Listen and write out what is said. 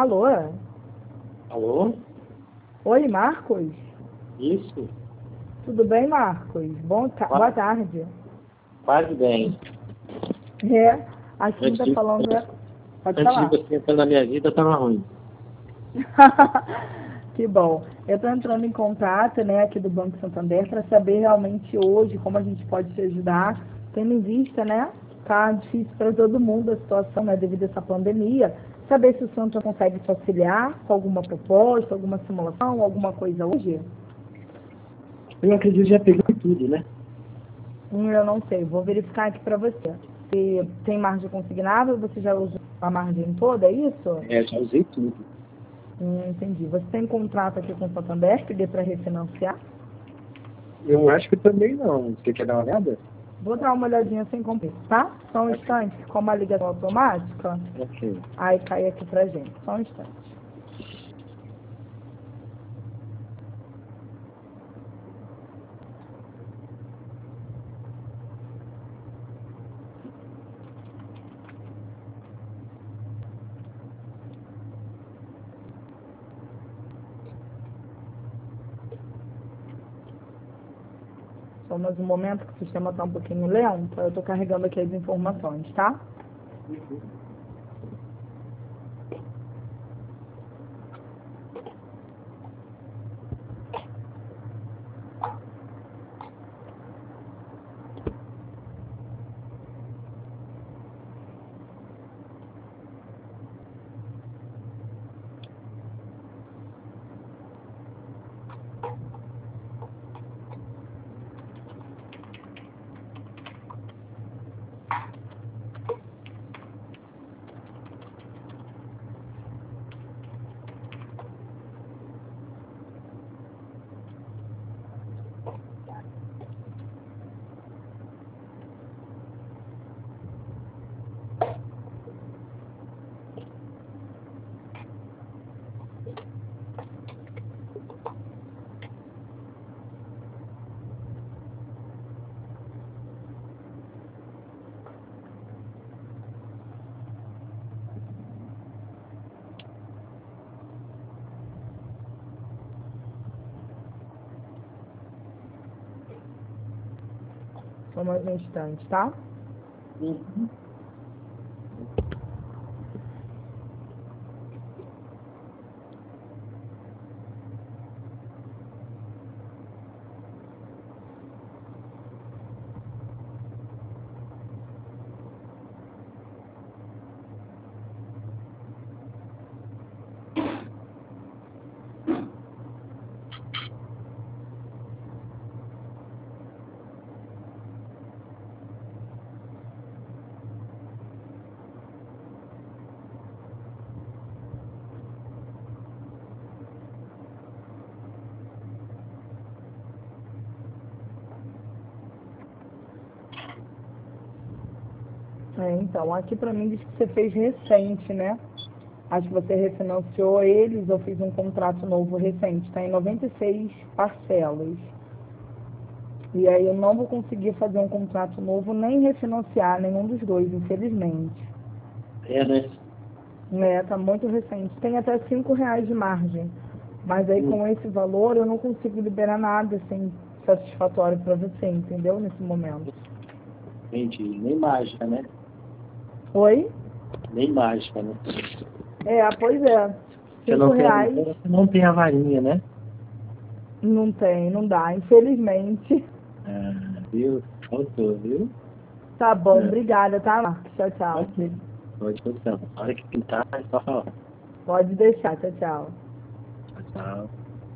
Alô? Alô? Oi, Marcos? Isso? Tudo bem, Marcos? Boa tarde. Quase bem. Aqui tá falando... Pode Antes falar. de você entrar na minha vida, tava ruim. Que bom. Eu estou entrando em contato, né, aqui do Banco Santander para saber realmente hoje como a gente pode te ajudar, tendo em vista, né, tá difícil para todo mundo a situação, né, devido a essa pandemia. Saber se o Santander consegue te auxiliar com alguma proposta, alguma simulação, alguma coisa hoje? Eu acredito que já peguei tudo, né? Eu não sei, vou verificar aqui para você. Se tem margem consignável, você já usou a margem toda, é isso? Já usei tudo. Entendi. Você tem contrato aqui com o Santander que dê para refinanciar? Eu acho que também não. Você quer dar uma olhada? Vou dar uma olhadinha sem compromisso, tá? Só um instante, como a ligação automática, Ok. aí cai aqui pra gente. Só um instante. Só mais um momento que o sistema tá um pouquinho lento, eu tô carregando aqui as informações, tá? Só mais um instante, tá? Uhum. Então, aqui pra mim diz que você fez recente, né? Acho que você refinanciou eles ou fez um contrato novo recente, tá em 96 parcelas. E aí eu não vou conseguir fazer um contrato novo nem refinanciar nenhum dos dois, infelizmente. Né? Tá muito recente. Tem até R$ 5 de margem. Mas aí com esse valor eu não consigo liberar nada assim, satisfatório para você, entendeu? Nesse momento. Entendi. Nem mágica, né? Oi? Nem mágica, né? Pois é. Você não R$ 5 tem, você não tem a varinha, né? não tem, não dá, infelizmente. Viu? Faltou, viu? Tá bom, obrigada, tá, Marcos? Tchau, tchau. Ok. Pode posição. A hora que pintar, é só falar. Pode deixar, tchau, tchau. Tchau, tchau.